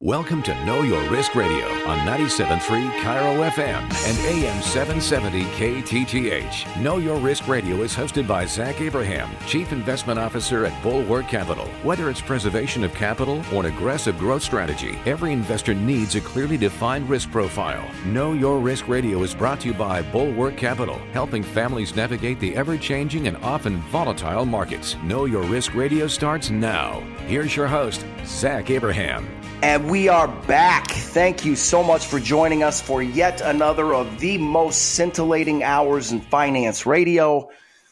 Welcome to Know Your Risk Radio on 97.3 Cairo FM and AM 770 KTTH. Know Your Risk Radio is hosted by Zach Abraham, Chief Investment Officer at Bulwark Capital. Whether it's preservation of capital or an aggressive growth strategy, every investor needs a clearly defined risk profile. Know Your Risk Radio is brought to you by Bulwark Capital, helping families navigate the ever-changing and often volatile markets. Know Your Risk Radio starts now. Here's your host, Zach Abraham. And we are back. Thank you so much for joining us for yet another of the most scintillating hours in finance radio.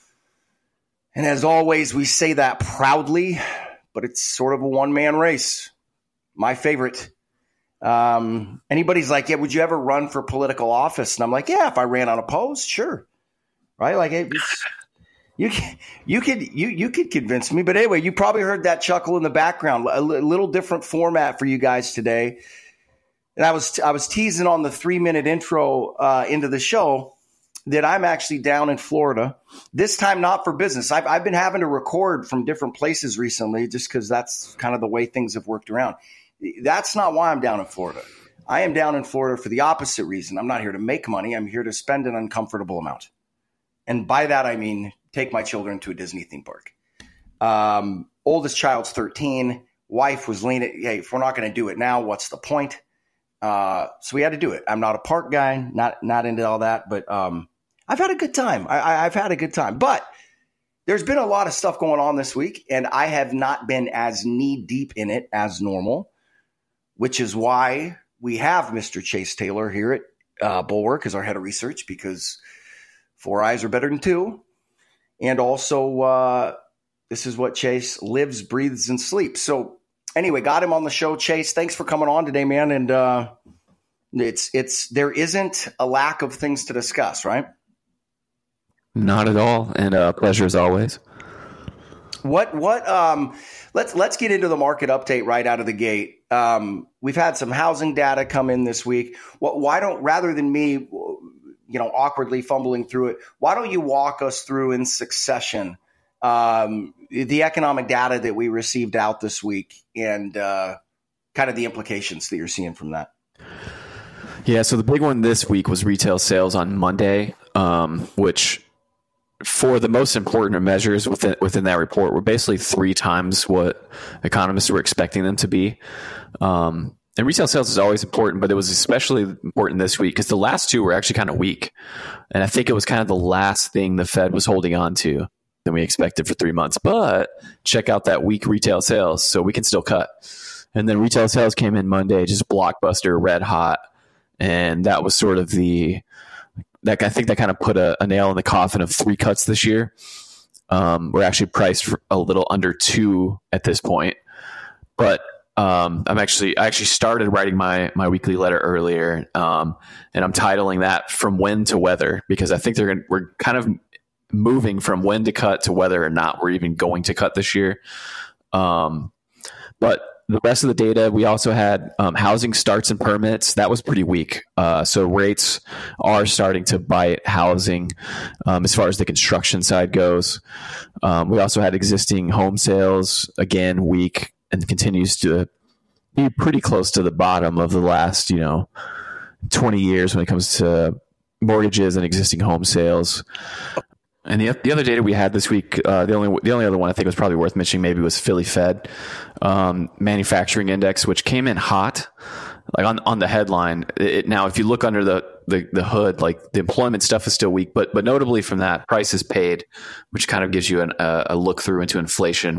And as always, we say that proudly, but it's sort of a one-man race. My favorite. Anybody's like, yeah, would you ever run for political office? And I'm like, yeah, if I ran unopposed, sure. Right? Like, you could convince me, but anyway, you probably heard that chuckle in the background. A little different format for you guys today, and I was teasing on the 3-minute intro into the show that I'm actually down in Florida this time, not for business. I've been having to record from different places recently, just because that's kind of the way things have worked around. That's not why I'm down in Florida. I am down in Florida for the opposite reason. I'm not here to make money. I'm here to spend an uncomfortable amount, and by that I mean take my children to a Disney theme park. Oldest child's 13. Wife was leaning, hey, if we're not going to do it now, what's the point? So we had to do it. I'm not a park guy, not into all that, but I've had a good time. I've had a good time. But there's been a lot of stuff going on this week, and I have not been as knee-deep in it as normal, which is why we have Mr. Chase Taylor here at Bulwark as our head of research, because 4 eyes are better than 2. And also, this is what Chase lives, breathes, and sleeps. So anyway, got him on the show. Chase, thanks for coming on today, man. And there isn't a lack of things to discuss, right? Not at all. And pleasure as always. Let's get into the market update right out of the gate. We've had some housing data come in this week. Why don't, rather than me awkwardly fumbling through it, why don't you walk us through in succession the economic data that we received out this week and kind of the implications that you're seeing from that? Yeah, so the big one this week was retail sales on Monday, which for the most important measures within that report were basically 3 times what economists were expecting them to be. And retail sales is always important, but it was especially important this week because the last 2 were actually kind of weak. And I think it was kind of the last thing the Fed was holding on to than we expected for 3 months. But check out that weak retail sales, so we can still cut. And then retail sales came in Monday, just blockbuster, red hot. And that was sort of I think that kind of put a nail in the coffin of 3 cuts this year. We're actually priced for a little under 2 at this point. But I actually started writing my weekly letter earlier, and I'm titling that "From When to Whether," because I think we're kind of moving from when to cut to whether or not we're even going to cut this year. But the rest of the data, we also had housing starts and permits. That was pretty weak. So rates are starting to bite housing as far as the construction side goes. We also had existing home sales, again, weak, and continues to be pretty close to the bottom of the last, 20 years when it comes to mortgages and existing home sales. And the other data we had this week, the only other one I think was probably worth mentioning maybe was Philly Fed manufacturing index, which came in hot, like on the headline. Now, if you look under the hood, like the employment stuff is still weak, but notably from that, prices paid, which kind of gives you a look through into inflation,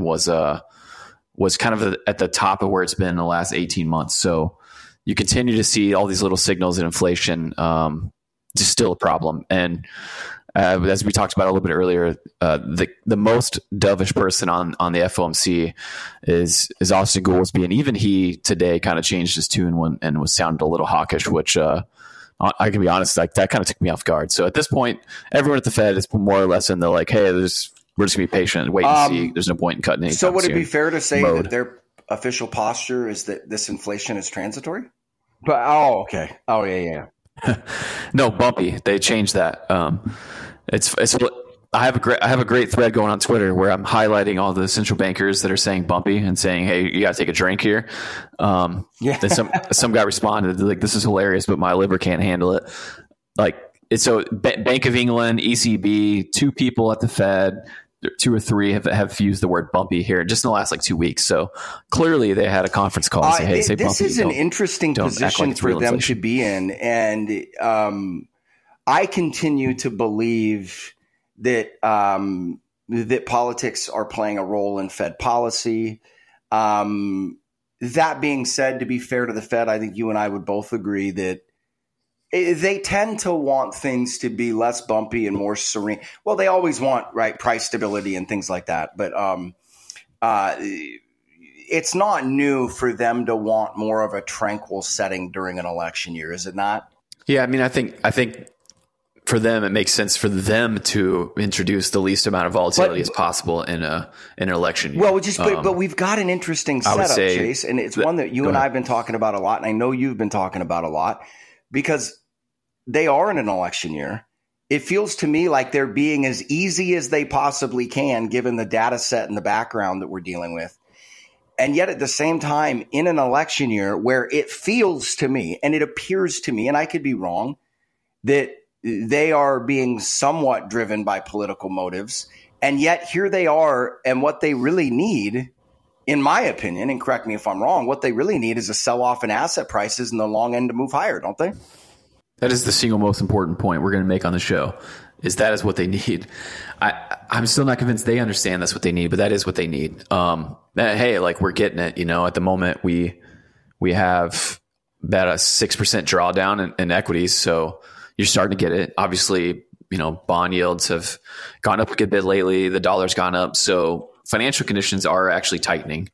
was kind of at the top of where it's been in the last 18 months. So you continue to see all these little signals in inflation, just still a problem. And as we talked about a little bit earlier, the most dovish person on the FOMC is Austin Goolsbee, and even he today kind of changed his tune and was sounded a little hawkish, which I can be honest, like that kind of took me off guard. So at this point, everyone at the Fed is more or less in the like, hey, we're just going to be patient and wait and see. There's no point in cutting anything. So would it be fair to say that their official posture is that this inflation is transitory? But okay. Oh, yeah. No, bumpy. They changed that. It's I have a great thread going on Twitter where I'm highlighting all the central bankers that are saying bumpy and saying, "Hey, you got to take a drink here." And some guy responded like, "This is hilarious, but my liver can't handle it." Like, so Bank of England, ECB, 2 people at the Fed, 2 or 3 have used the word bumpy here just in the last like 2 weeks. So clearly they had a conference call and say, "Hey, say this bumpy." This is an interesting position for them to be in, and I continue to believe that that politics are playing a role in Fed policy. That being said, to be fair to the Fed, I think you and I would both agree that they tend to want things to be less bumpy and more serene. Well, they always want, right, price stability and things like that. But it's not new for them to want more of a tranquil setting during an election year, is it not? Yeah, I mean, I think for them, it makes sense for them to introduce the least amount of volatility as possible in an election year. Well, but we've got an interesting setup, Chase, and it's one that you and I have been talking about a lot, and I know you've been talking about a lot, because they are in an election year. It feels to me like they're being as easy as they possibly can, given the data set and the background that we're dealing with. And yet at the same time, in an election year where it feels to me, and it appears to me, and I could be wrong, that they are being somewhat driven by political motives. And yet here they are, and what they really need, in my opinion, and correct me if I'm wrong, what they really need is a sell-off in asset prices and the long end to move higher, don't they? That is the single most important point we're going to make on the show, is that is what they need. I'm still not convinced they understand that's what they need, but that is what they need. Hey, like, we're getting it. At the moment we have about a 6% drawdown in equities, so you're starting to get it. Obviously, bond yields have gone up a good bit lately. The dollar's gone up, so financial conditions are actually tightening.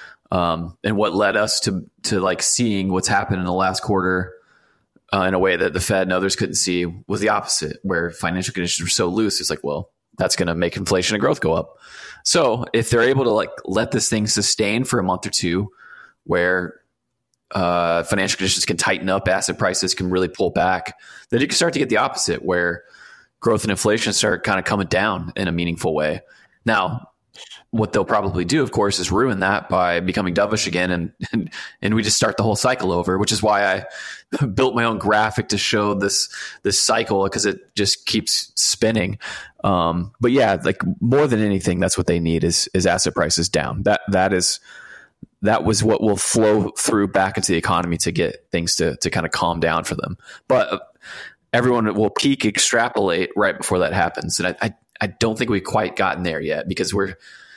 And what led us to like seeing what's happened in the last quarter in a way that the Fed and others couldn't see was the opposite, where financial conditions were so loose. It's like, well, that's going to make inflation and growth go up. So if they're able to like let this thing sustain for a month or two, where financial conditions can tighten up, asset prices can really pull back, then you can start to get the opposite, where growth and inflation start kind of coming down in a meaningful way. Now, what they'll probably do, of course, is ruin that by becoming dovish again, and we just start the whole cycle over, which is why I built my own graphic to show this cycle, because it just keeps spinning. But yeah, like, more than anything, that's what they need is asset prices down. That was what will flow through back into the economy to get things to kind of calm down for them. But everyone will peak extrapolate right before that happens, and I don't think we've quite gotten there yet, because when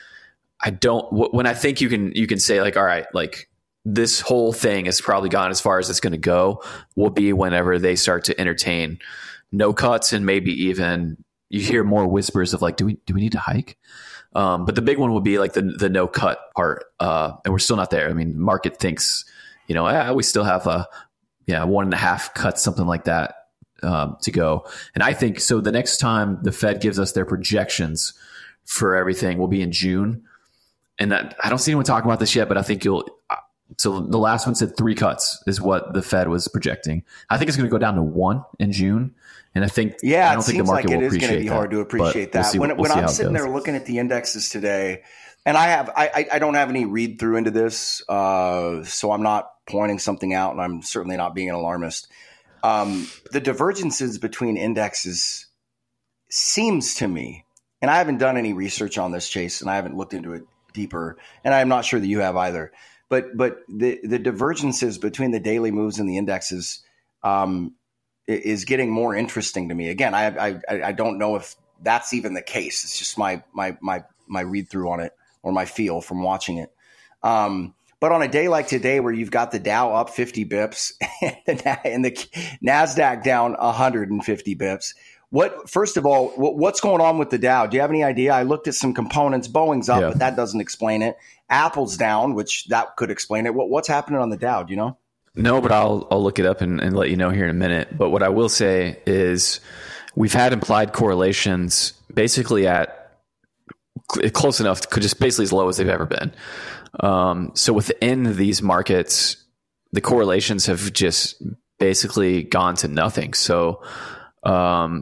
I think you can say like, all right, like, this whole thing is probably gone as far as it's going to go, will be whenever they start to entertain no cuts, and maybe even you hear more whispers of like, do we need to hike? But the big one will be like the no cut part. And we're still not there. I mean, market thinks, we still have 1.5 cuts, something like that, to go. And I think so. The next time the Fed gives us their projections for everything will be in June. And that, I don't see anyone talking about this yet, but I think so the last one said 3 cuts is what the Fed was projecting. I think it's going to go down to 1 in June. And I think, I don't think the market will appreciate that. It is going to be hard to appreciate that. When I'm sitting there looking at the indexes today, and I don't have any read through into this, so I'm not pointing something out, and I'm certainly not being an alarmist. The divergences between indexes seems to me, and I haven't done any research on this, Chase, and I haven't looked into it deeper, and I'm not sure that you have either. But the divergences between the daily moves and the indexes is getting more interesting to me. Again, I don't know if that's even the case. It's just my read through on it, or my feel from watching it. But on a day like today, where you've got the Dow up 50 bips and the NASDAQ down 150 bips, first of all, what's going on with the Dow? Do you have any idea? I looked at some components. Boeing's up, but that doesn't explain it. Apple's down, which that could explain it. What's happening on the Dow? Do you know? No, but I'll look it up and let you know here in a minute. But what I will say is we've had implied correlations basically at close enough, just basically as low as they've ever been. So within these markets, the correlations have just basically gone to nothing. So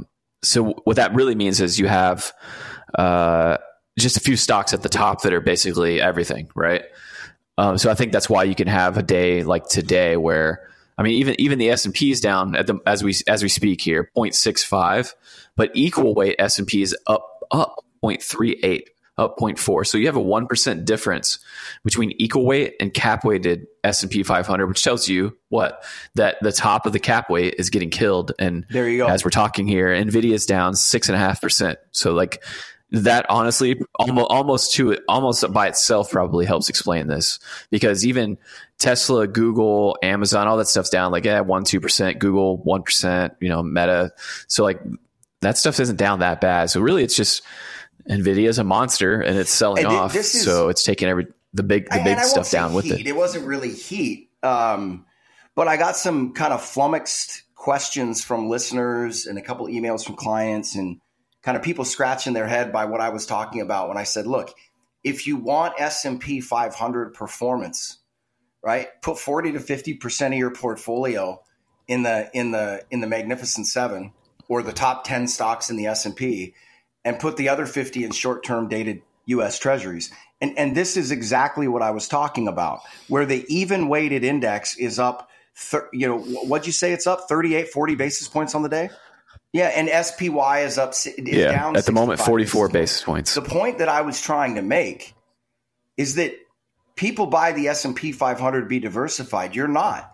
so what that really means is you have just a few stocks at the top that are basically everything, right? So I think that's why you can have a day like today where, I mean, even the S&P is down as we speak here, 0.65, but equal weight S&P is up 0.38, up 0.4. So you have a 1% difference between equal weight and cap weighted S&P 500, which tells you what? That the top of the cap weight is getting killed. And there you go. As we're talking here, Nvidia is down 6.5%. So like that, honestly, almost by itself probably helps explain this, because even Tesla, Google, Amazon, all that stuff's down like 1-2%, Google 1%, Meta. So like that stuff isn't down that bad. So really it's just Nvidia is a monster and it's selling off. So it's taking the big stuff down with it. It wasn't really heat. But I got some kind of flummoxed questions from listeners and a couple emails from clients and kind of people scratching their head by what I was talking about when I said, look, if you want S&P 500 performance, right, put 40 to 50% of your portfolio in the Magnificent Seven or the top 10 stocks in the S&P, and put the other 50 in short-term dated U.S. Treasuries. And this is exactly what I was talking about, where the even weighted index is up, what'd you say it's up 38, 40 basis points on the day? Yeah, and SPY is down at the moment 44 basis points. The point that I was trying to make is that people buy the S&P 500 to be diversified. You're not.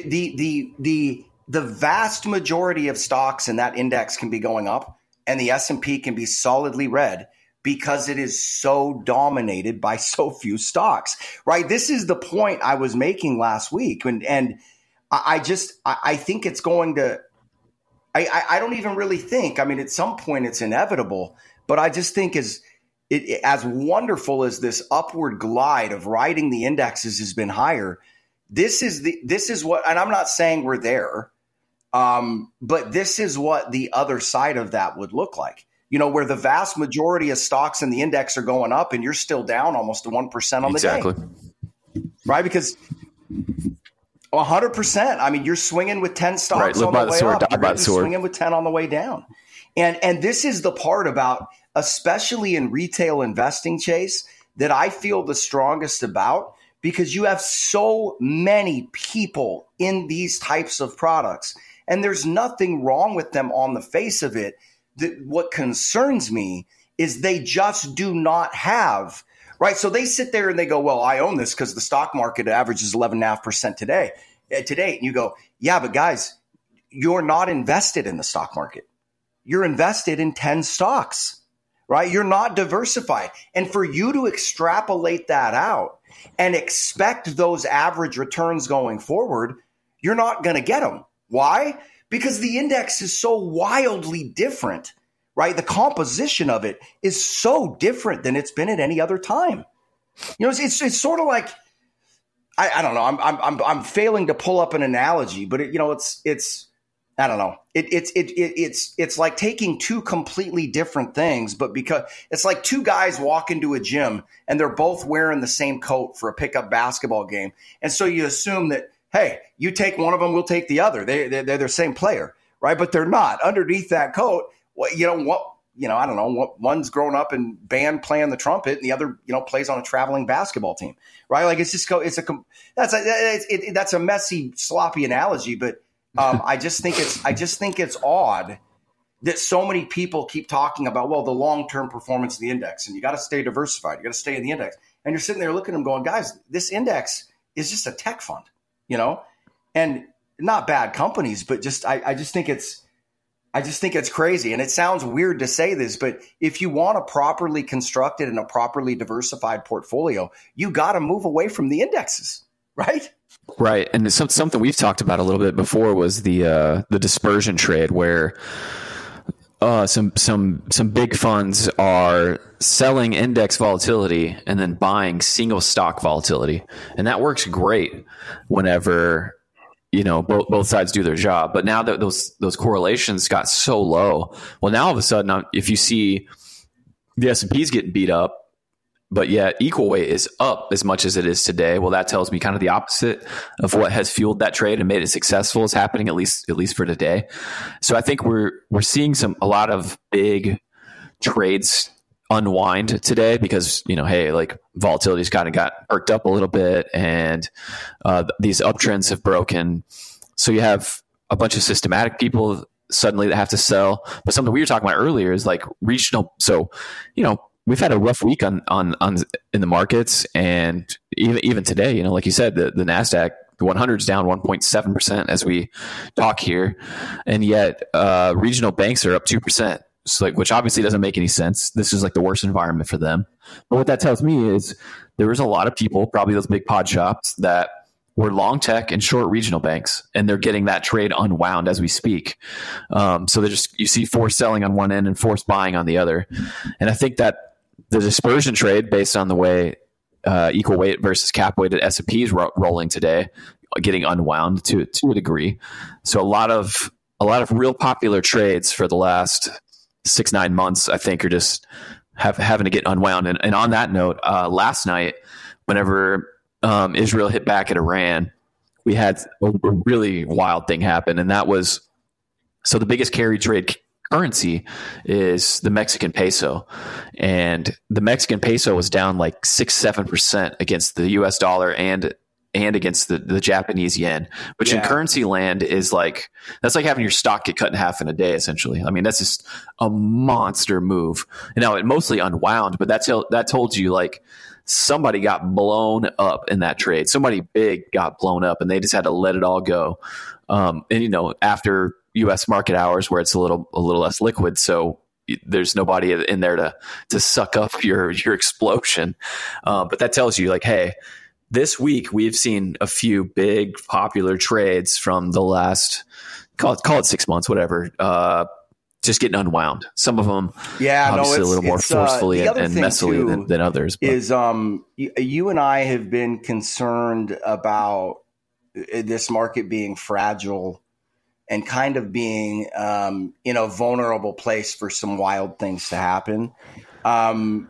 The vast majority of stocks in that index can be going up, and the S&P can be solidly red because it is so dominated by so few stocks, right? This is the point I was making last week. And I think it's going to – I don't even really think – I mean, at some point it's inevitable, but I just think as wonderful as this upward glide of riding the indexes has been higher, this is what – and I'm not saying we're there, but this is what the other side of that would look like. Where the vast majority of stocks in the index are going up and you're still down almost 1% on the day. Right? Because 100%. I mean, you're swinging with 10 stocks on the way up. You're swinging with 10 on the way down. And this is the part about, especially in retail investing, Chase, that I feel the strongest about, because you have so many people in these types of products, and there's nothing wrong with them on the face of it. What concerns me is they just do not have, right? So they sit there and they go, well, I own this because the stock market averages 11.5% today. And you go, yeah, but guys, you're not invested in the stock market. You're invested in 10 stocks, right? You're not diversified. And for you to extrapolate that out and expect those average returns going forward, you're not going to get them. Why? Because the index is so wildly different, right? The composition of it is so different than it's been at any other time. It's sort of like, I don't know. I'm failing to pull up an analogy, but it's I don't know. It's like taking two completely different things, but because it's like two guys walk into a gym and they're both wearing the same coat for a pickup basketball game, and so you assume that, hey, you take one of them, we'll take the other. They're the same player, right? But they're not. Underneath that coat, I don't know. One's grown up in band playing the trumpet, and the other, plays on a traveling basketball team, right? Like that's a messy, sloppy analogy, but I just think it's odd that so many people keep talking about, well, the long-term performance of the index, and you got to stay diversified, you got to stay in the index, and you're sitting there looking at them going, guys, this index is just a tech fund. And not bad companies, but I just think it's crazy. And it sounds weird to say this, but if you want a properly constructed and a properly diversified portfolio, you got to move away from the indexes, right? Right. And something we've talked about a little bit before was the dispersion trade, where some big funds are selling index volatility and then buying single stock volatility. And that works great whenever, both sides do their job. But now that those correlations got so low, well, now all of a sudden, if you see the S&P is getting beat up But yet equal weight is up as much as it is today. Well, that tells me kind of the opposite of what has fueled that trade and made it successful is happening, at least for today. So I think we're seeing a lot of big trades unwind today because, hey, like volatility's kind of got perked up a little bit and these uptrends have broken. So you have a bunch of systematic people suddenly that have to sell. But something we were talking about earlier is like regional. So, we've had a rough week on in the markets, and even today, like you said, the Nasdaq, the 100 is down 1.7% as we talk here, and yet regional banks are up 2%. So which obviously doesn't make any sense. This is like the worst environment for them. But what that tells me is there was a lot of people, probably those big pod shops, that were long tech and short regional banks, and they're getting that trade unwound as we speak. So you see forced selling on one end and forced buying on the other, and I think that the dispersion trade based on the way equal weight versus cap weighted S&P is rolling today, getting unwound to a degree. So a lot of real popular trades for the last 6-9 months, I think, are just having to get unwound. And on that note, last night, whenever Israel hit back at Iran, we had a really wild thing happen, and that was so the biggest carry trade currency is the Mexican peso, and the Mexican peso was down like 6-7% against the US dollar and against the Japanese yen, which in currency land is like, that's like having your stock get cut in half in a day, essentially. I mean, that's just a monster move. And now it mostly unwound, but that told you like somebody got blown up in that trade. Somebody big got blown up and they just had to let it all go. And after U.S. market hours where it's a little less liquid, so there's nobody in there to suck up your explosion. But that tells you like, hey, this week we've seen a few big popular trades from the last call it 6 months, whatever. Just getting unwound. Some of them, obviously a little more forcefully and messily than others. But. Is you and I have been concerned about this market being fragile and kind of being in a vulnerable place for some wild things to happen. And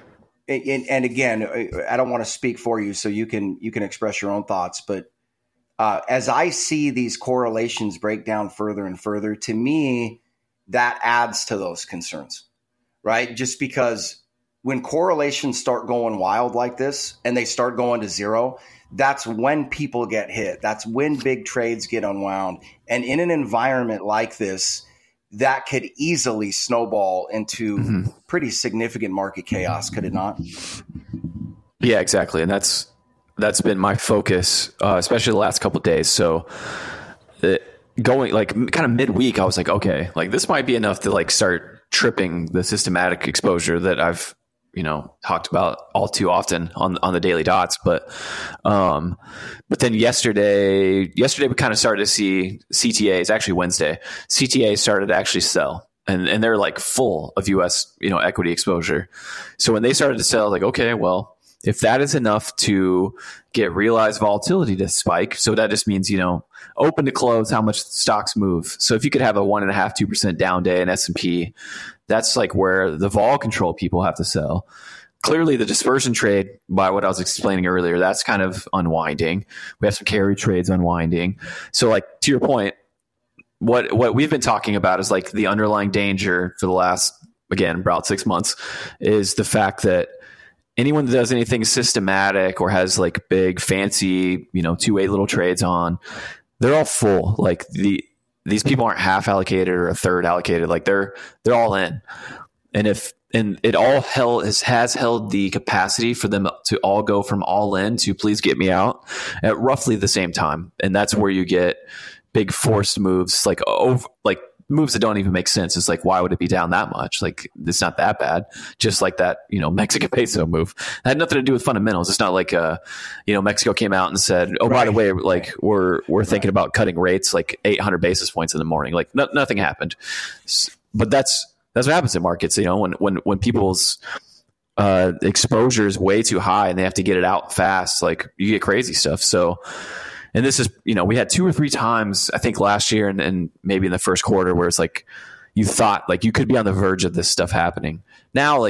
again, I don't want to speak for you, so you can express your own thoughts. But as I see these correlations break down further and further, to me, that adds to those concerns, right? Just because when correlations start going wild like this and they start going to zero, that's when people get hit. That's when big trades get unwound. And in an environment like this, that could easily snowball into pretty significant market chaos, could it not? Yeah, exactly. And that's been my focus, especially the last couple of days. So going like kind of midweek, I was like, okay, like this might be enough to like start tripping the systematic exposure that I've, talked about all too often on the daily dots. But then yesterday we kind of started to see CTAs, actually Wednesday, CTA started to actually sell. And they're like full of US, equity exposure. So when they started to sell, like, okay, well, if that is enough to get realized volatility to spike, so that just means, open to close, how much stocks move. So if you could have a 1.5-2% down day in S&P, that's like where the vol control people have to sell. Clearly the dispersion trade, by what I was explaining earlier, that's kind of unwinding. We have some carry trades unwinding. So like to your point, what we've been talking about is like the underlying danger for the last, again, about 6 months is the fact that anyone that does anything systematic or has like big fancy, 2-way little trades on, they're all full. Like these people aren't half allocated or a third allocated. Like they're all in. And it all has held the capacity for them to all go from all in to please get me out at roughly the same time. And that's where you get big forced moves, like moves that don't even make sense. It's like, why would it be down that much? Like, it's not that bad. Just like that, Mexican peso move. It had nothing to do with fundamentals. It's not like, Mexico came out and said, oh, by the way, like we're thinking about cutting rates like 800 basis points in the morning. Like nothing happened. But that's what happens in markets. When people's exposure is way too high and they have to get it out fast, like you get crazy stuff. So, and this is, we had 2 or 3 times, I think last year and maybe in the first quarter where it's like, you thought like you could be on the verge of this stuff happening. Now, like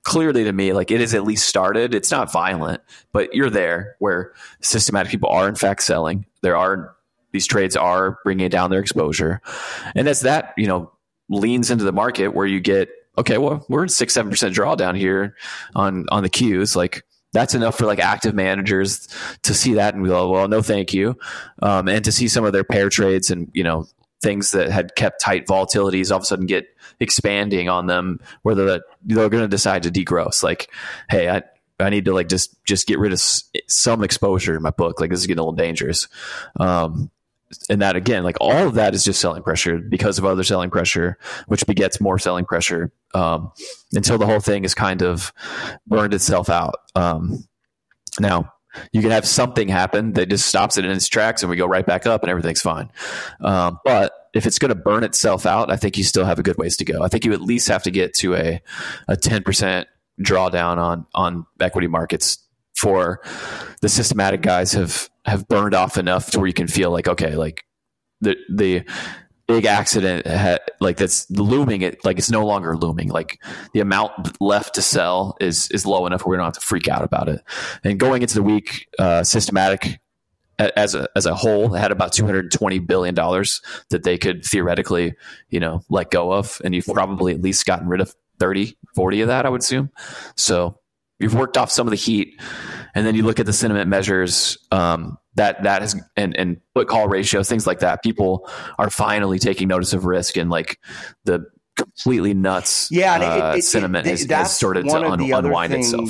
clearly to me, like it is at least started. It's not violent, but you're there where systematic people are in fact selling. These trades are bringing down their exposure. And as that, leans into the market where you get, okay, well, we're in 6-7% drawdown here on the Qs. Like that's enough for like active managers to see that and go, well, no, thank you. And to see some of their pair trades and, things that had kept tight volatilities all of a sudden get expanding on them, where they're going to decide to degross. Like, hey, I need to like just get rid of some exposure in my book. Like this is getting a little dangerous. And that again, like all of that is just selling pressure because of other selling pressure, which begets more selling pressure until the whole thing is kind of burned itself out. Now, you can have something happen that just stops it in its tracks and we go right back up and everything's fine. But if it's going to burn itself out, I think you still have a good ways to go. I think you at least have to get to a 10% drawdown on equity markets for the systematic guys have burned off enough to where you can feel like, okay, like the big accident that's looming, it's no longer looming. Like the amount left to sell is low enough where we don't have to freak out about it. And going into the week, systematic as a whole had about $220 billion that they could theoretically, let go of. And you've probably at least gotten rid of 30, 40 of that, I would assume. So you've worked off some of the heat, and then you look at the sentiment measures that has and put call ratios, things like that. People are finally taking notice of risk, and like the completely nuts sentiment has started to unwind itself.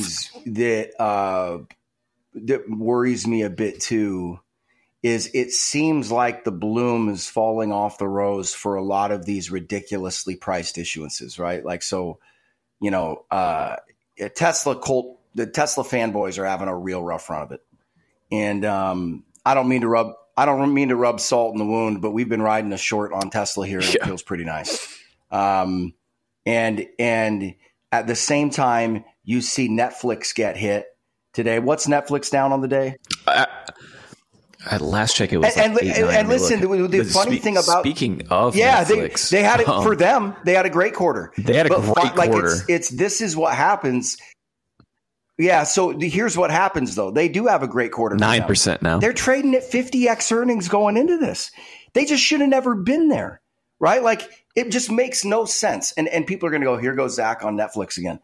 That worries me a bit too is it seems like the bloom is falling off the rose for a lot of these ridiculously priced issuances, right? Like so, the Tesla fanboys are having a real rough run of it. And I don't mean to rub salt in the wound, but we've been riding a short on Tesla here and it feels pretty nice. And at the same time, you see Netflix get hit today. What's Netflix down on the day? At last check, it was listen, the funny thing about speaking of Netflix, they had it for them. They had a great quarter. They had a great quarter. This is what happens. Yeah. So here's what happens though. They do have a great quarter. 9% now. They're trading at 50x earnings going into this. They just should have never been there, right? Like it just makes no sense. And people are going to go, here goes Zach on Netflix again.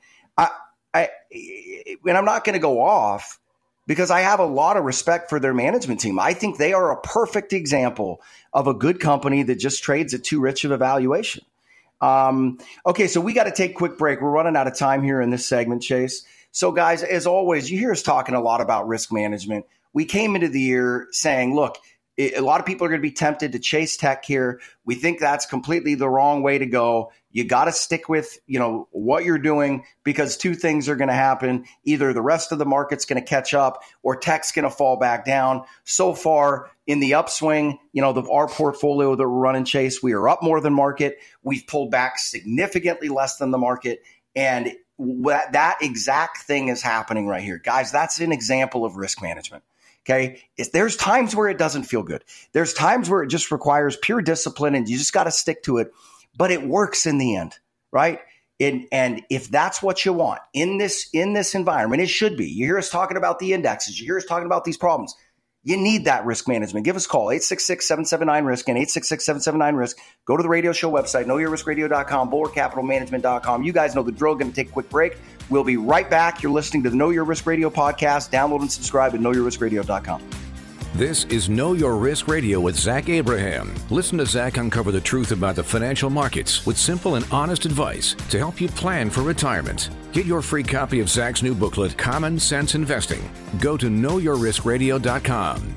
And I'm not going to go off, because I have a lot of respect for their management team. I think they are a perfect example of a good company that just trades at too rich of a valuation. Okay, so we got to take a quick break. We're running out of time here in this segment, Chase. So guys, as always, you hear us talking a lot about risk management. We came into the year saying, look, a lot of people are going to be tempted to chase tech here. We think that's completely the wrong way to go. You got to stick with, what you're doing, because two things are going to happen. Either the rest of the market's going to catch up or tech's going to fall back down. So far in the upswing, our portfolio that we're running, Chase, we are up more than market. We've pulled back significantly less than the market. And that exact thing is happening right here. Guys, that's an example of risk management. Okay. There's times where it doesn't feel good. There's times where it just requires pure discipline and you just got to stick to it, but it works in the end, right? And if that's what you want in this environment, it should be. You hear us talking about the indexes. You hear us talking about these problems. You need that risk management. Give us a call, 866-779-RISK and 866-779-RISK. Go to the radio show website, knowyourriskradio.com, bulwarkcapitalmanagement.com. You guys know the drill. Going to take a quick break. We'll be right back. You're listening to the Know Your Risk Radio podcast. Download and subscribe at knowyourriskradio.com. This is Know Your Risk Radio with Zach Abraham. Listen to Zach uncover the truth about the financial markets with simple and honest advice to help you plan for retirement. Get your free copy of Zach's new booklet, Common Sense Investing. Go to knowyourriskradio.com.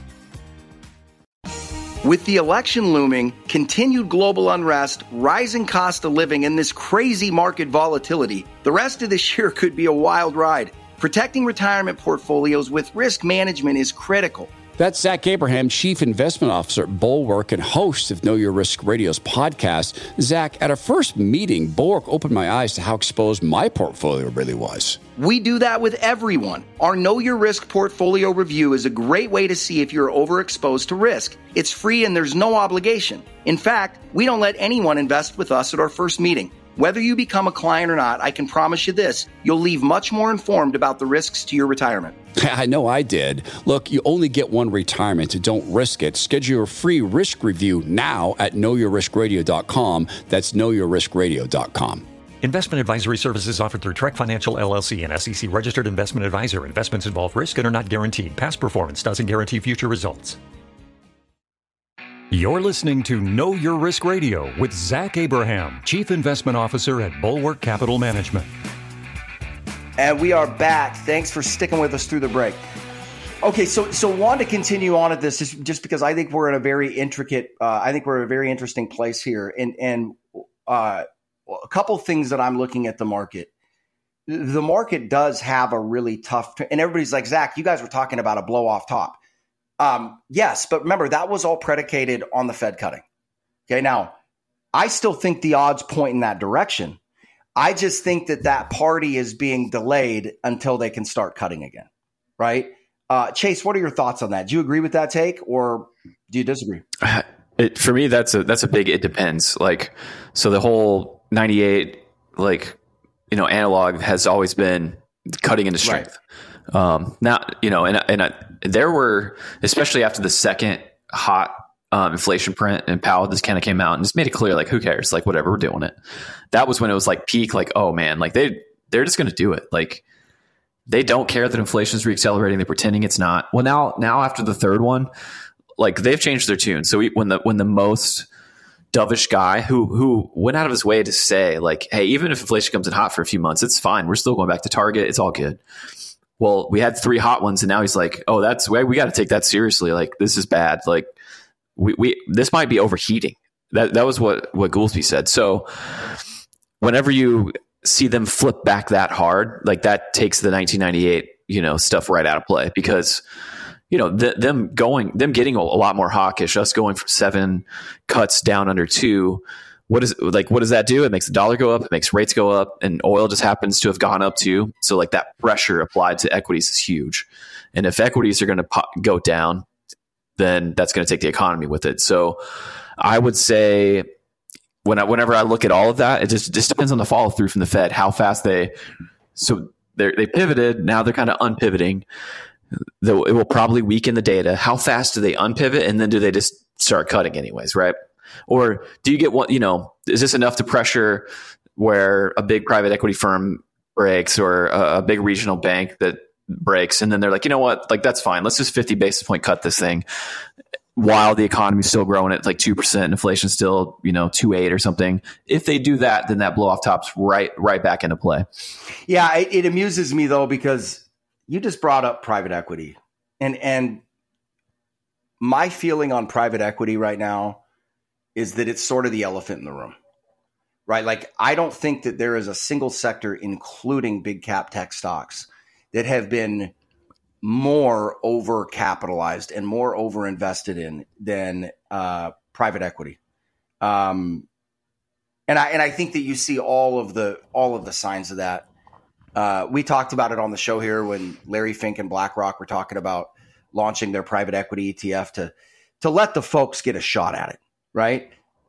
With the election looming, continued global unrest, rising cost of living, and this crazy market volatility, the rest of this year could be a wild ride. Protecting retirement portfolios with risk management is critical. That's Zach Abraham, Chief Investment Officer at Bulwark and host of Know Your Risk Radio's podcast. Zach, at our first meeting, Bulwark opened my eyes to how exposed my portfolio really was. We do that with everyone. Our Know Your Risk portfolio review is a great way to see if you're overexposed to risk. It's free and there's no obligation. In fact, we don't let anyone invest with us at our first meeting. Whether you become a client or not, I can promise you this, you'll leave much more informed about the risks to your retirement. I know I did. Look, you only get one retirement, so don't risk it. Schedule your free risk review now at knowyourriskradio.com. That's knowyourriskradio.com. Investment advisory services offered through Trek Financial LLC, an SEC registered investment advisor. Investments involve risk and are not guaranteed. Past performance doesn't guarantee future results. You're listening to Know Your Risk Radio with Zach Abraham, Chief Investment Officer at Bulwark Capital Management. And we are back. Thanks for sticking with us through the break. Okay, so wanted to continue on at this just because I think we're in a very intricate, I think we're in a very interesting place here. And a couple things that I'm looking at the market. The market does have a really tough, and everybody's like, Zach, you guys were talking about a blow off top. Yes, but remember, that was all predicated on the Fed cutting. Okay, now, I still think the odds point in that direction. I just think that party is being delayed until they can start cutting again, right? Chase, what are your thoughts on that? Do you agree with that take, or do you disagree? For me, that's a big it depends. Like, so the whole 98, analog has always been cutting into strength. Right. Now, there were, especially after the second hot inflation print, and Powell just kind of came out and just made it clear, like, who cares? Like, whatever, we're doing it. That was when it was like peak, like, oh man, like they're just going to do it. Like, they don't care that inflation is reaccelerating. They're pretending it's not. Well, now after the third one, like, they've changed their tune. So when the most dovish guy who went out of his way to say, like, hey, even if inflation comes in hot for a few months, it's fine. We're still going back to target. It's all good. Well, we had 3 hot ones, and now he's like, oh, that's why we got to take that seriously. Like, this is bad. Like, we this might be overheating. That was what Goolsby said. So whenever you see them flip back that hard, like, that takes the 1998, stuff right out of play, because, them getting a lot more hawkish, us going from 7 cuts down under 2. What does that do? It makes the dollar go up, it makes rates go up, and oil just happens to have gone up too. So, like, that pressure applied to equities is huge. And if equities are going to go down, then that's going to take the economy with it. So I would say whenever I look at all of that, it just depends on the follow through from the Fed, how fast they pivoted. Now they're kind of unpivoting. It will probably weaken the data. How fast do they unpivot? And then do they just start cutting anyways, right? Or do you get one, is this enough to pressure where a big private equity firm breaks, or a big regional bank that breaks, and then they're like, you know what, like, that's fine. Let's just 50 basis point cut this thing while the economy's still growing at like 2%, inflation's still, 2.8 or something. If they do that, then that blow off top's right back into play. Yeah, it amuses me though, because you just brought up private equity, and my feeling on private equity right now is that it's sort of the elephant in the room, right? Like, I don't think that there is a single sector, including big cap tech stocks, that have been more over-capitalized and more over-invested in than private equity. And I think that you see all of the signs of that. We talked about it on the show here when Larry Fink and BlackRock were talking about launching their private equity ETF to let the folks get a shot at it. Right.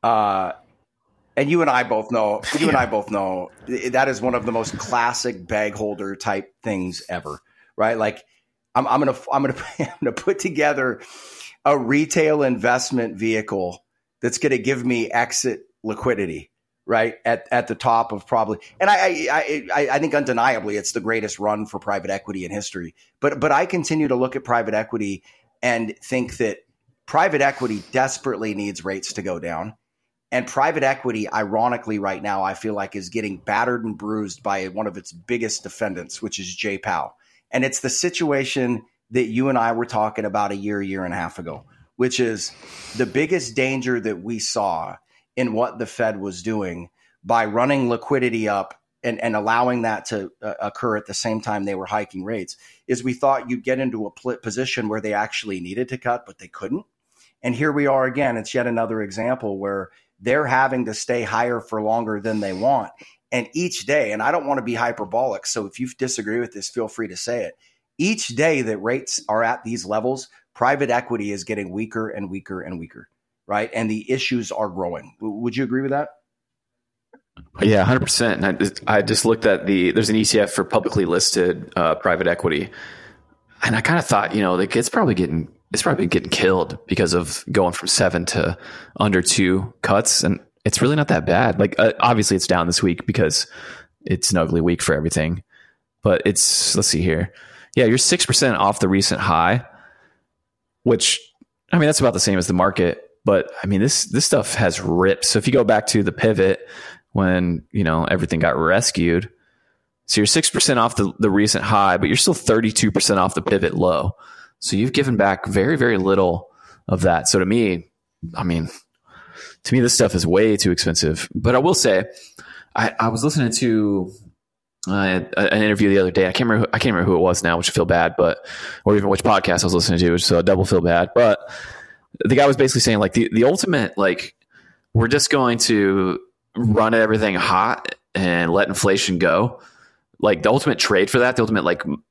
And you and I both know that is one of the most classic bag holder type things ever. Right. Like, I'm going to put together a retail investment vehicle that's going to give me exit liquidity, right, at the top of probably. And I think undeniably it's the greatest run for private equity in history. But I continue to look at private equity and think that private equity desperately needs rates to go down. And private equity, ironically, right now, I feel like is getting battered and bruised by one of its biggest defendants, which is Jay Powell. And it's the situation that you and I were talking about a year and a half ago, which is the biggest danger that we saw in what the Fed was doing by running liquidity up and allowing that to occur at the same time they were hiking rates, is we thought you'd get into a position where they actually needed to cut, but they couldn't. And here we are again. It's yet another example where they're having to stay higher for longer than they want. And each day, and I don't want to be hyperbolic, so if you disagree with this, feel free to say it. Each day that rates are at these levels, private equity is getting weaker and weaker and weaker, right? And the issues are growing. Would you agree with that? Yeah, 100%. And I just looked at there's an ETF for publicly listed private equity. And I kind of thought, like it's probably getting killed because of going from 7 to under 2 cuts. And it's really not that bad. Like, obviously it's down this week because it's an ugly week for everything, but let's see here. Yeah, you're 6% off the recent high, which, I mean, that's about the same as the market, but I mean, this stuff has ripped. So if you go back to the pivot when, everything got rescued, so you're 6% off the recent high, but you're still 32% off the pivot low. So you've given back very, very little of that. So to me, this stuff is way too expensive. But I will say, I was listening to an interview the other day. I can't remember who it was now, which I feel bad, or even which podcast I was listening to, so I double feel bad. But the guy was basically saying, like, the ultimate, like, we're just going to run everything hot and let inflation go. Like, the ultimate trade for that, the ultimate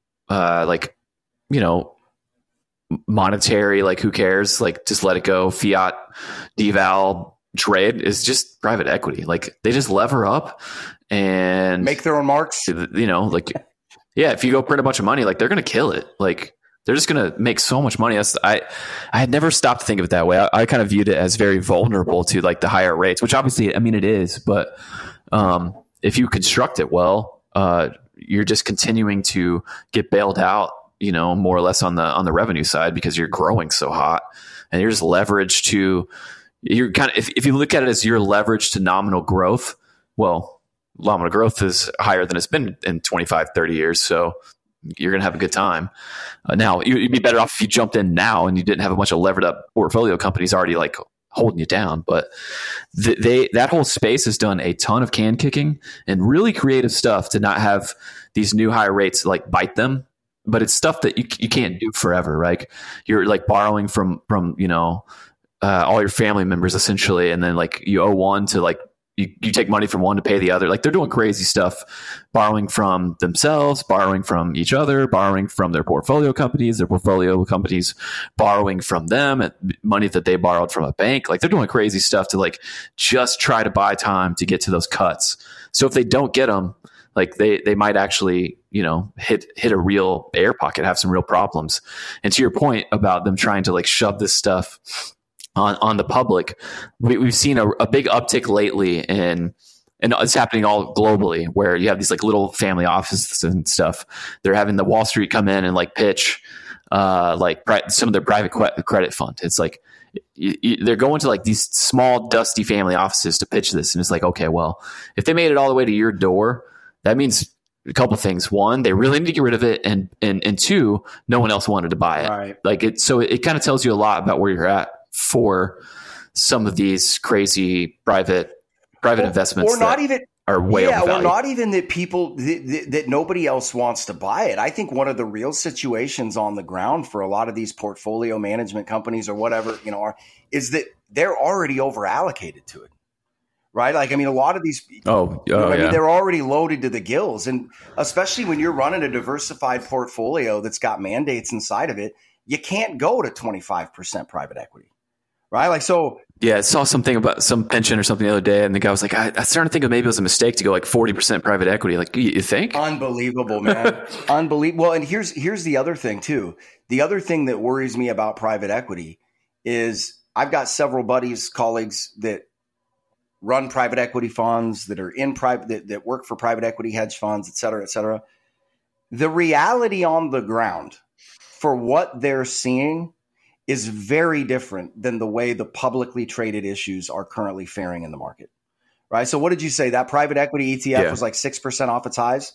monetary, like, who cares? Like, just let it go. Fiat deval trade is just private equity. Like, they just lever up and make their own marks. Like, yeah, if you go print a bunch of money, like, they're going to kill it. Like, they're just going to make so much money. I had never stopped to think of it that way. I kind of viewed it as very vulnerable to, like, the higher rates, which obviously, I mean, it is, but if you construct it well, you're just continuing to get bailed out, more or less on the revenue side because you're growing so hot and you're just leveraged to, you're kind of, if you look at it as you're leveraged to nominal growth, well, nominal growth is higher than it's been in 25, 30 years. So you're going to have a good time. Now you'd be better off if you jumped in now and you didn't have a bunch of levered up portfolio companies already, like, holding you down. But that whole space has done a ton of can kicking and really creative stuff to not have these new high rates, like, bite them. But it's stuff that you can't do forever, right? You're, like, borrowing from all your family members essentially, and then, like, you owe one to, like, you take money from one to pay the other. Like, they're doing crazy stuff, borrowing from themselves, borrowing from each other, borrowing from their portfolio companies borrowing from them, money that they borrowed from a bank. Like, they're doing crazy stuff to, like, just try to buy time to get to those cuts. So if they don't get them, like, they might actually, hit a real air pocket, have some real problems. And to your point about them trying to, like, shove this stuff on the public, we've seen a big uptick lately and it's happening all globally, where you have these, like, little family offices and stuff. They're having the Wall Street come in and, like, pitch some of their private credit fund. It's like they're going to, like, these small dusty family offices to pitch this, and it's like, okay, well, if they made it all the way to your door, that means a couple things. One, they really need to get rid of it, and two, no one else wanted to buy it. Right. Like, it kind of tells you a lot about where you're at for some of these crazy private investments, or not even are way overvalued. Or not even that people that nobody else wants to buy it. I think one of the real situations on the ground for a lot of these portfolio management companies or whatever, is that they're already over allocated to it. Right? Like, I mean, a lot of these, they're already loaded to the gills. And especially when you're running a diversified portfolio that's got mandates inside of it, you can't go to 25% private equity. Right? Like, so. Yeah, I saw something about some pension or something the other day, and the guy was like, I started to think maybe it was a mistake to go, like, 40% private equity. Like, you think? Unbelievable, man. Unbelievable. Well, and here's the other thing, too. The other thing that worries me about private equity is I've got several buddies, colleagues that run private equity funds, that are in private, that work for private equity hedge funds, et cetera, et cetera. The reality on the ground for what they're seeing is very different than the way the publicly traded issues are currently faring in the market, right? So what did you say? That private equity ETF was like 6% off its highs?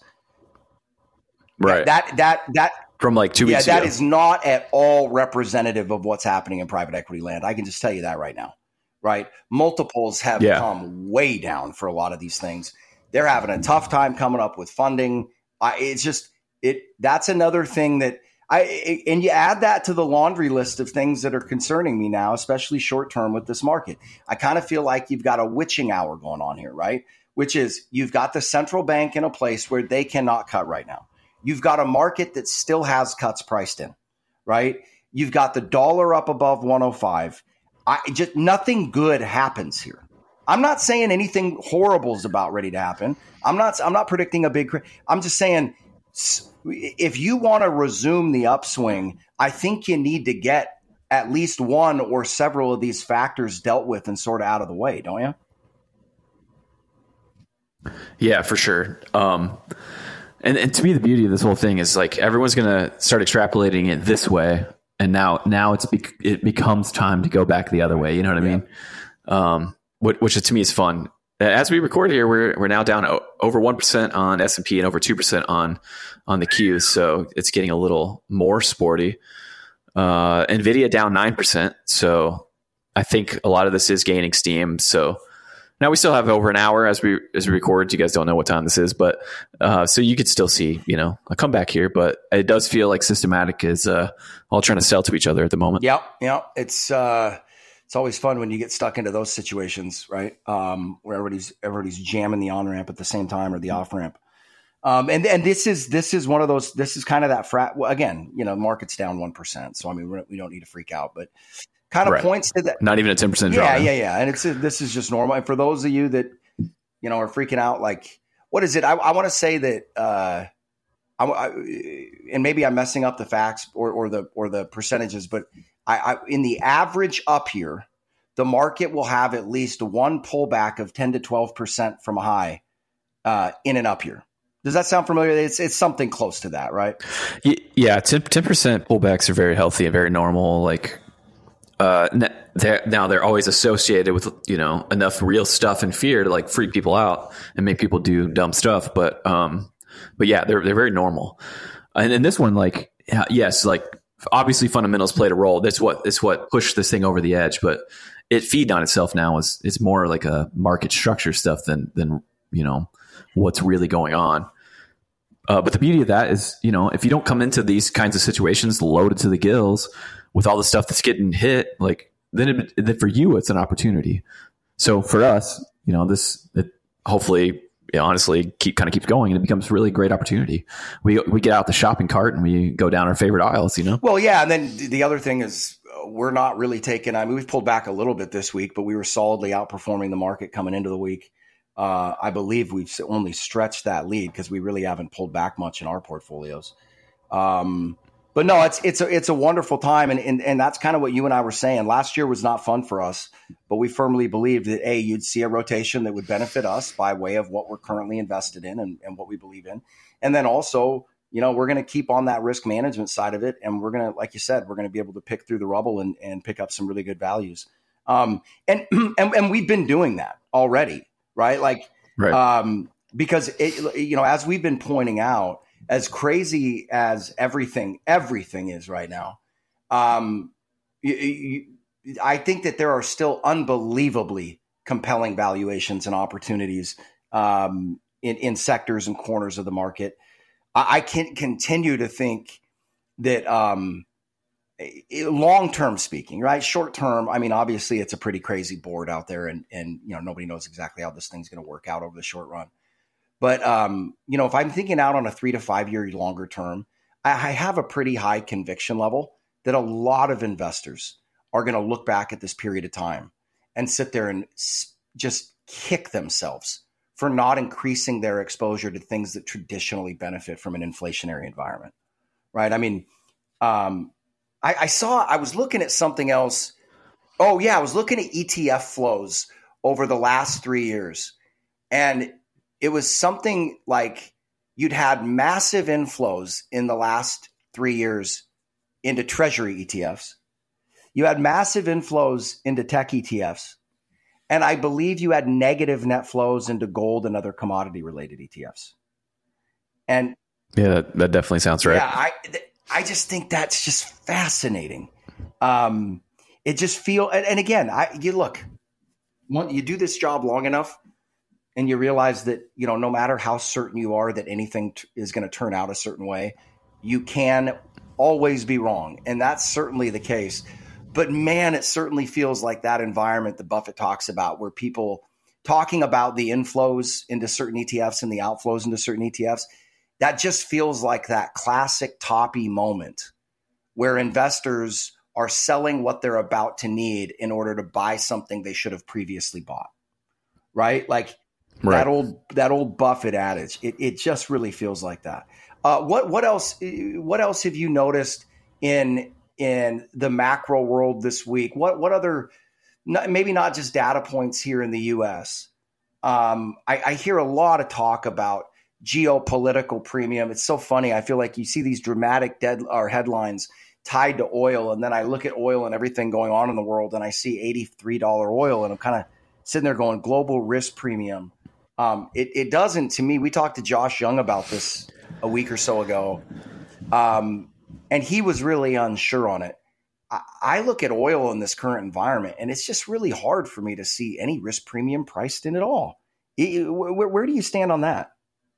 Right. That from like 2 weeks ago. That is not at all representative of what's happening in private equity land. I can just tell you that right now, right? Multiples have come way down for a lot of these things. They're having a tough time coming up with funding. That's another thing that and you add that to the laundry list of things that are concerning me now, especially short term with this market. I kind of feel like you've got a witching hour going on here, right? Which is you've got the central bank in a place where they cannot cut right now. You've got a market that still has cuts priced in, right? You've got the dollar up above 105. Nothing good happens here. I'm not saying anything horrible is about ready to happen. I'm not predicting a big. I'm just saying if you want to resume the upswing, I think you need to get at least one or several of these factors dealt with and sort of out of the way, don't you? Yeah, for sure. And to me, the beauty of this whole thing is like everyone's going to start extrapolating it this way, and now it becomes time to go back the other way. You know what I mean? Which to me is fun. As we record here, we're now down over 1% on S&P and over 2% on the Qs, so it's getting a little more sporty. Nvidia down 9%, so I think a lot of this is gaining steam. So now we still have over an hour as we record. You guys don't know what time this is, but so you could still see a comeback here. But it does feel like Systematic is all trying to sell to each other at the moment. Yeah. It's always fun when you get stuck into those situations, right? Where everybody's jamming the on ramp at the same time or the off ramp. And this is one of those. This is kind of that frat. Well, again, the market's down 1%, so I mean we don't need to freak out, but kind of points to that. Not even a 10% drop. Yeah. And this is just normal. And for those of you that are freaking out, like what is it? I want to say that, and maybe I'm messing up the facts or the percentages, but I in the average up here, the market will have at least one pullback of 10 to 12% from a high in an up year. Does that sound familiar? It's something close to that, right? Yeah, 10% pullbacks are very healthy and very normal. Like they're always associated with enough real stuff and fear to like freak people out and make people do dumb stuff. But yeah, they're very normal. And in this one, like yes, like obviously fundamentals played a role. That's what pushed this thing over the edge. But it feed on itself now is more like a market structure stuff than what's really going on. But the beauty of that is, if you don't come into these kinds of situations loaded to the gills with all the stuff that's getting hit, like then for you, it's an opportunity. So for us, it hopefully, honestly, keeps going, and it becomes a really great opportunity. We get out the shopping cart and we go down our favorite aisles. Well, yeah, and then the other thing is we're not really taking. I mean, we've pulled back a little bit this week, but we were solidly outperforming the market coming into the week. I believe we've only stretched that lead because we really haven't pulled back much in our portfolios. But no, it's a wonderful time. And that's kind of what you and I were saying. Last year was not fun for us, but we firmly believed that you'd see a rotation that would benefit us by way of what we're currently invested in and what we believe in. And then also, we're going to keep on that risk management side of it. And we're going to, like you said, we're going to be able to pick through the rubble and pick up some really good values. And we've been doing that already. Right. Like, right. Because as we've been pointing out, as crazy as everything is right now, I think that there are still unbelievably compelling valuations and opportunities in sectors and corners of the market. I can continue to think that long-term speaking, right? Short-term, I mean, obviously it's a pretty crazy board out there and nobody knows exactly how this thing's going to work out over the short run. But, if I'm thinking out on a 3 to 5 year longer term, I have a pretty high conviction level that a lot of investors are going to look back at this period of time and sit there and just kick themselves for not increasing their exposure to things that traditionally benefit from an inflationary environment, right? I mean, I was looking at something else. Oh yeah. I was looking at ETF flows over the last 3 years, and it was something like you'd had massive inflows in the last 3 years into treasury ETFs. You had massive inflows into tech ETFs. And I believe you had negative net flows into gold and other commodity related ETFs. And yeah, that definitely sounds right. Yeah, I just think that's just fascinating. It just and again, you do this job long enough and you realize that, no matter how certain you are that anything is going to turn out a certain way, you can always be wrong. And that's certainly the case. But man, it certainly feels like that environment that Buffett talks about, where people talking about the inflows into certain ETFs and the outflows into certain ETFs, that just feels like that classic toppy moment where investors are selling what they're about to need in order to buy something they should have previously bought. right? Like that old Buffett adage. It just really feels like that. What else have you noticed in the macro world this week? What other, maybe not just data points here in the U.S. I hear a lot of talk about geopolitical premium. It's so funny. I feel like you see these dramatic headlines tied to oil, and then I look at oil and everything going on in the world, and I see $83 oil, and I'm kind of sitting there going, global risk premium. It doesn't, to me. We talked to Josh Young about this a week or so ago, and he was really unsure on it. I look at oil in this current environment, and it's just really hard for me to see any risk premium priced in at all. Where do you stand on that?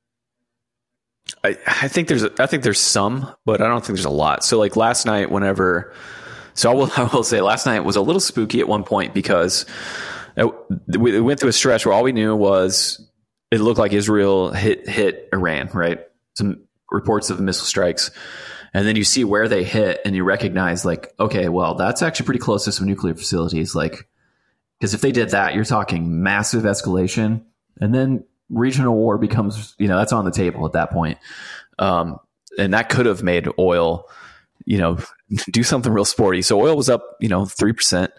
I think there's some, but I don't think there's a lot. So like last night, I will say last night was a little spooky at one point because we went through a stretch where all we knew was it looked like Israel hit Iran, right? Some reports of missile strikes. And then you see where they hit and you recognize like, okay, well, that's actually pretty close to some nuclear facilities. Like, because if they did that, you're talking massive escalation, and then regional war becomes, that's on the table at that point. And that could have made oil, do something real sporty. So oil was up, 3%.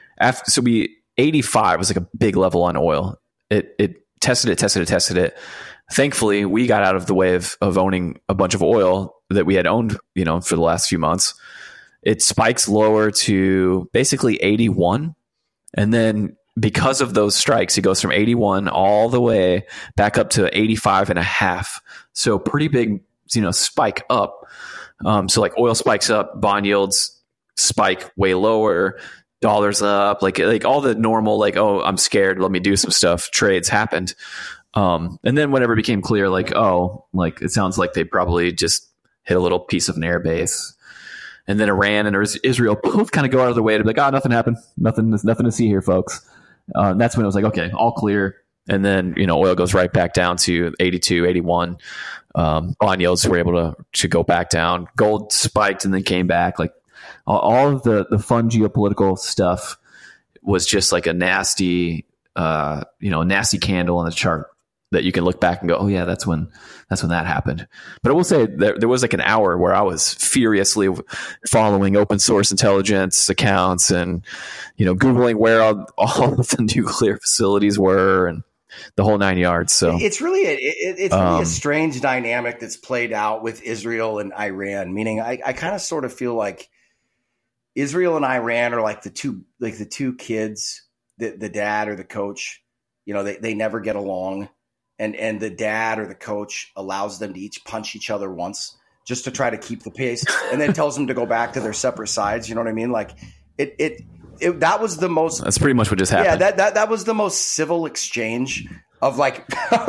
85 was like a big level on oil. It tested it. Thankfully, we got out of the way of owning a bunch of oil that we had owned, for the last few months. It spikes lower to basically 81. And then because of those strikes, it goes from 81 all the way back up to 85.5. So pretty big, spike up. So like oil spikes up, bond yields spike way lower, dollars up, like all the normal, like, oh, I'm scared, let me do some stuff, trades happened. And then whenever it became clear, like, oh, like it sounds like they probably just hit a little piece of an air base. And then Iran and Israel both kind of go out of their way to be like, oh, nothing happened. Nothing to see here, folks. That's when it was like, okay, all clear. And then, oil goes right back down to 82, 81. Bond yields were able to go back down. Gold spiked and then came back. Like all of the fun geopolitical stuff was just like a nasty candle on the chart that you can look back and go, oh yeah, that's when that happened. But I will say there was like an hour where I was furiously following open source intelligence accounts and, Googling where all of the nuclear facilities were and the whole 9 yards. So it's really a strange dynamic that's played out with Israel and Iran, meaning I kind of sort of feel like Israel and Iran are like the two kids, the dad or the coach, they never get along. And the dad or the coach allows them to each punch each other once just to try to keep the pace, and then tells them to go back to their separate sides. You know what I mean? Like that was the most. That's pretty much what just happened. Yeah, that was the most civil exchange of like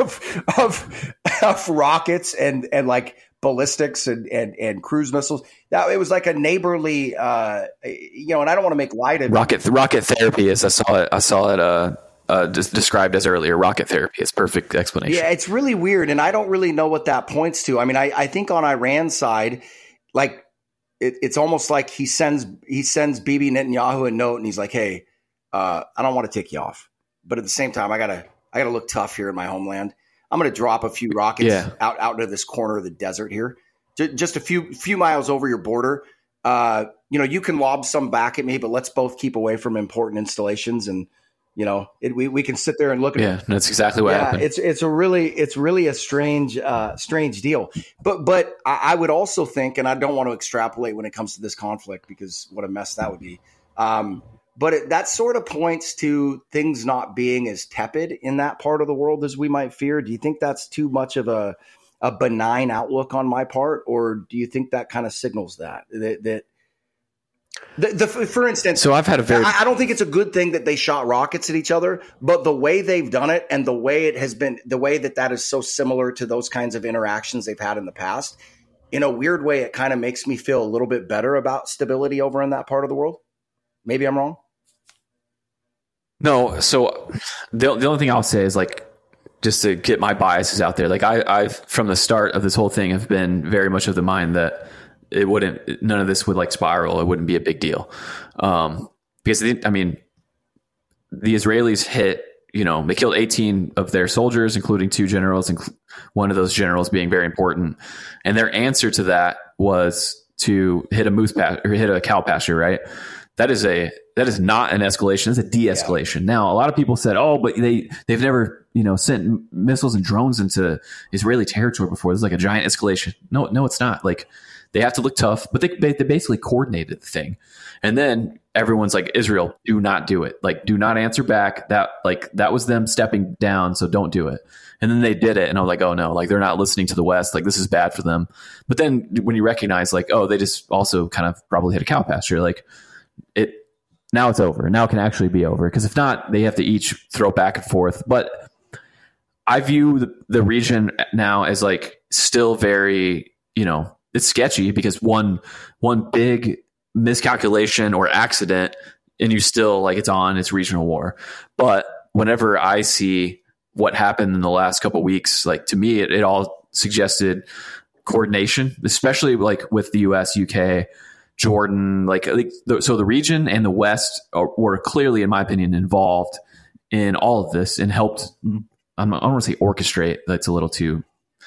of rockets and like ballistics and cruise missiles. That it was like a neighborly, and I don't want to make light of rocket therapy. As I saw it. Just described as earlier, rocket therapy. It's perfect explanation. Yeah, it's really weird, and I don't really know what that points to. I mean, I think on Iran's side, like it's almost like he sends Bibi Netanyahu a note, and he's like, "Hey, I don't want to take you off, but at the same time, I gotta look tough here in my homeland. I'm gonna drop a few rockets out into this corner of the desert here, just a few miles over your border. You can lob some back at me, but let's both keep away from important installations and." We can sit there and look at it. Yeah, that's exactly what happened. It's really a strange deal. But I would also think, and I don't want to extrapolate when it comes to this conflict because what a mess that would be. But that sort of points to things not being as tepid in that part of the world as we might fear. Do you think that's too much of a benign outlook on my part, or do you think that kind of signals that for instance, so I've had I don't think it's a good thing that they shot rockets at each other, but the way they've done it and the way it has been, the way that is so similar to those kinds of interactions they've had in the past, in a weird way, it kind of makes me feel a little bit better about stability over in that part of the world. Maybe I'm wrong. No. So the only thing I'll say is like, just to get my biases out there. Like I've from the start of this whole thing have been very much of the mind that none of this would like spiral. It wouldn't be a big deal. Because the Israelis hit, they killed 18 of their soldiers, including 2 generals, and one of those generals being very important. And their answer to that was to hit a cow pasture, right? That is not an escalation. It's a de-escalation. Yeah. Now, a lot of people said, "Oh, but they've never, sent missiles and drones into Israeli territory before. This is like a giant escalation." No, it's not. Like, they have to look tough, but they basically coordinated the thing. And then everyone's like, "Israel, do not do it. Like, do not answer back. That was them stepping down, so don't do it." And then they did it, and I was like, "Oh no, like they're not listening to the West. Like, this is bad for them." But then when you recognize, like, oh, they just also kind of probably hit a cow pasture, like now it's over. Now it can actually be over, because if not, they have to each throw back and forth. But I view the region now as like still very, it's sketchy, because one big miscalculation or accident and you still like it's regional war. But whenever I see what happened in the last couple of weeks, like to me, it all suggested coordination, especially like with the US, UK, Jordan, so the region and the West were clearly, in my opinion, involved in all of this and helped. I don't want to say orchestrate. That's a little too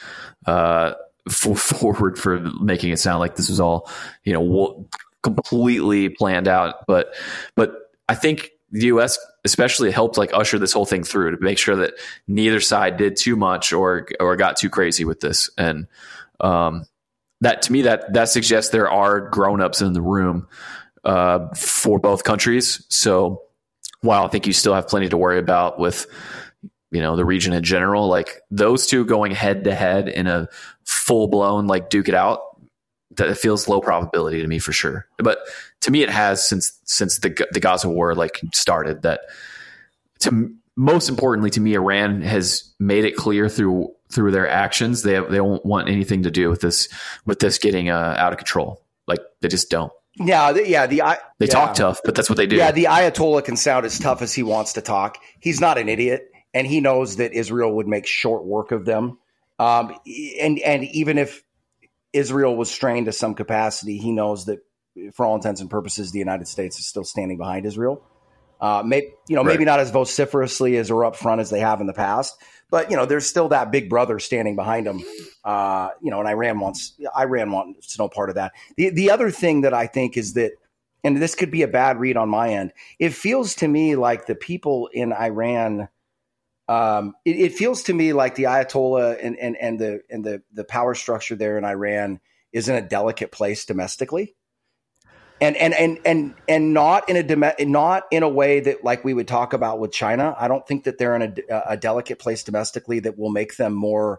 forward for making it sound like this was all, completely planned out. But I think the U.S. especially helped like usher this whole thing through to make sure that neither side did too much or got too crazy with this. And that to me, that suggests there are grown-ups in the room for both countries. So while I think you still have plenty to worry about with, the region in general, like those two going head to head in a full-blown like duke it out, that feels low probability to me for sure. But to me, it has since the Gaza war like started. That most importantly to me, Iran has made it clear through their actions they don't want anything to do with this getting out of control. Like they just don't. They talk tough, but that's what they do. Yeah, the Ayatollah can sound as tough as he wants to talk. He's not an idiot, and he knows that Israel would make short work of them. And even if Israel was strained to some capacity, he knows that for all intents and purposes, the United States is still standing behind Israel. Maybe not as vociferously as or upfront as they have in the past, but there's still that big brother standing behind them. And Iran wants no part of that. The other thing that I think is that, and this could be a bad read on my end, it feels to me like the people in Iran. It feels to me like the Ayatollah and the power structure there in Iran is in a delicate place domestically, and not in a way that like we would talk about with China. I don't think that they're in a delicate place domestically that will make them more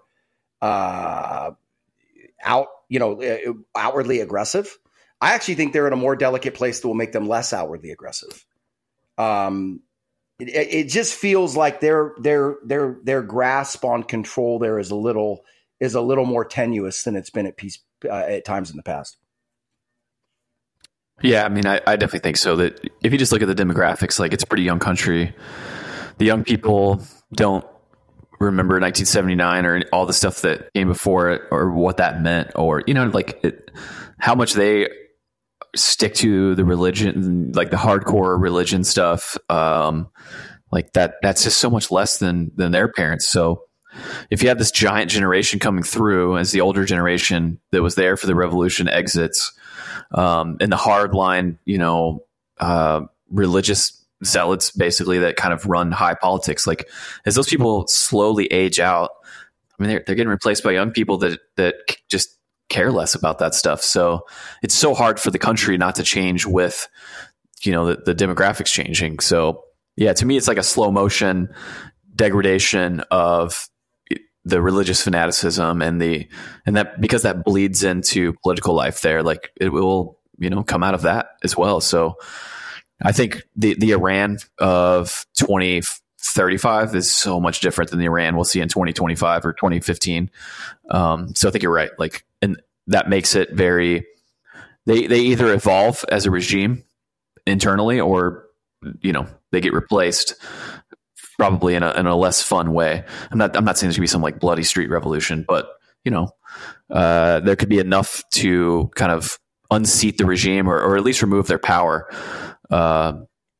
outwardly aggressive. I actually think they're in a more delicate place that will make them less outwardly aggressive. It just feels like their grasp on control there is a little more tenuous than it's been at times in the past. Yeah, I mean, I definitely think so. That if you just look at the demographics, like it's a pretty young country. The young people don't remember 1979 or all the stuff that came before it, or what that meant, or how much they stick to the religion, like the hardcore religion stuff. Like that's just so much less than their parents. So if you have this giant generation coming through as the older generation that was there for the revolution exits, and the hardline, religious zealots basically that kind of run high politics, like as those people slowly age out, I mean, they're getting replaced by young people that just care less about that stuff. So it's so hard for the country not to change with, the demographics changing. So yeah, to me, it's like a slow motion degradation of the religious fanaticism and that, because that bleeds into political life there, like it will, come out of that as well. So I think the Iran of 2035 is so much different than the Iran we'll see in 2025 or 2015. So I think you're right. Like, and that makes it they either evolve as a regime internally, or, they get replaced probably in a less fun way. I'm not saying there's gonna be some like bloody street revolution, but there could be enough to kind of unseat the regime or at least remove their power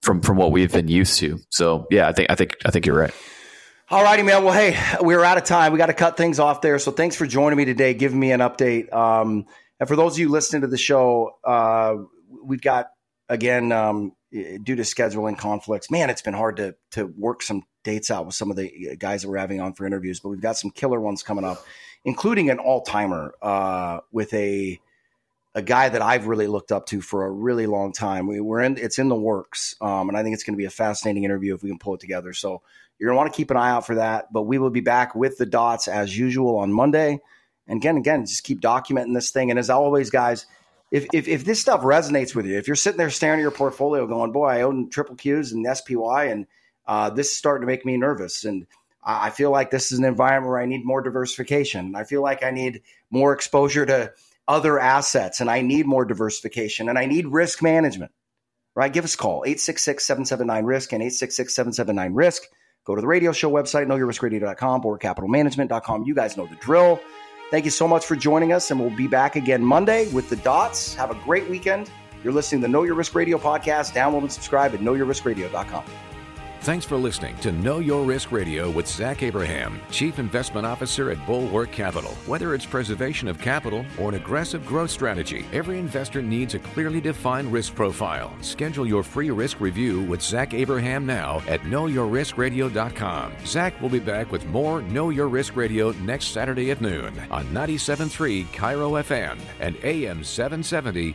from what we've been used to. So yeah, I think you're right. All righty, man. Well, hey, we're out of time. We got to cut things off there. So thanks for joining me today, giving me an update. And for those of you listening to the show, we've got, again, due to scheduling conflicts, man, it's been hard to work some dates out with some of the guys that we're having on for interviews, but we've got some killer ones coming up, including an all-timer with a guy that I've really looked up to for a really long time. It's in the works, and I think it's going to be a fascinating interview if we can pull it together. So you're going to want to keep an eye out for that, but we will be back with the dots as usual on Monday. And again, just keep documenting this thing. And as always, guys, if this stuff resonates with you, if you're sitting there staring at your portfolio going, boy, I own triple Qs and SPY, and this is starting to make me nervous. And I feel like this is an environment where I need more diversification. I feel like I need more exposure to other assets, and I need more diversification, and I need risk management, right? Give us a call, 866-779-RISK and 866-779-RISK. Go to the radio show website, knowyourriskradio.com or capitalmanagement.com. You guys know the drill. Thank you so much for joining us, and we'll be back again Monday with the dots. Have a great weekend. You're listening to the Know Your Risk Radio podcast. Download and subscribe at knowyourriskradio.com. Thanks for listening to Know Your Risk Radio with Zach Abraham, Chief Investment Officer at Bulwark Capital. Whether it's preservation of capital or an aggressive growth strategy, every investor needs a clearly defined risk profile. Schedule your free risk review with Zach Abraham now at knowyourriskradio.com. Zach will be back with more Know Your Risk Radio next Saturday at noon on 97.3 Cairo FM and AM 770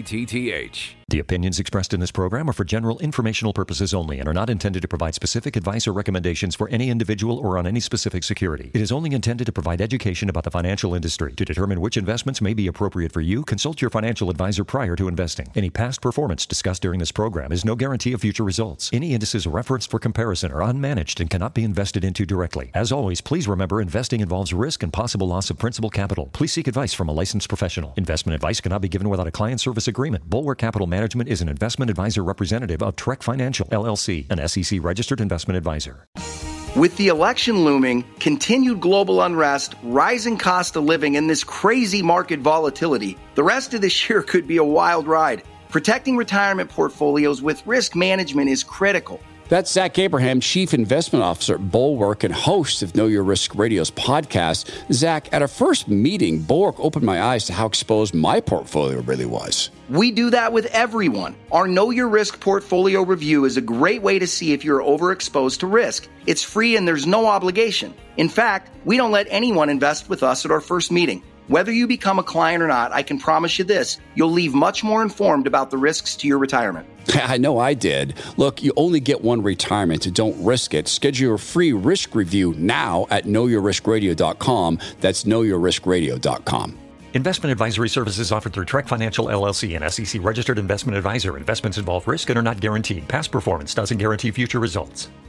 KTTH. The opinions expressed in this program are for general informational purposes only and are not intended to provide specific advice or recommendations for any individual or on any specific security. It is only intended to provide education about the financial industry. To determine which investments may be appropriate for you, consult your financial advisor prior to investing. Any past performance discussed during this program is no guarantee of future results. Any indices referenced for comparison are unmanaged and cannot be invested into directly. As always, please remember investing involves risk and possible loss of principal capital. Please seek advice from a licensed professional. Investment advice cannot be given without a client service agreement. Bulwark Capital Management is an investment advisor representative of Trek Financial, LLC, an SEC registered investment advisor. With the election looming, continued global unrest, rising cost of living, and this crazy market volatility, the rest of this year could be a wild ride. Protecting retirement portfolios with risk management is critical. That's Zach Abraham, Chief Investment Officer at Bulwark and host of Know Your Risk Radio's podcast. Zach, at our first meeting, Bulwark opened my eyes to how exposed my portfolio really was. We do that with everyone. Our Know Your Risk portfolio review is a great way to see if you're overexposed to risk. It's free and there's no obligation. In fact, we don't let anyone invest with us at our first meeting. Whether you become a client or not, I can promise you this, you'll leave much more informed about the risks to your retirement. I know I did. Look, you only get one retirement, so don't risk it. Schedule your free risk review now at knowyourriskradio.com. That's knowyourriskradio.com. Investment advisory services offered through Trek Financial, LLC, an SEC registered investment advisor. Investments involve risk and are not guaranteed. Past performance doesn't guarantee future results.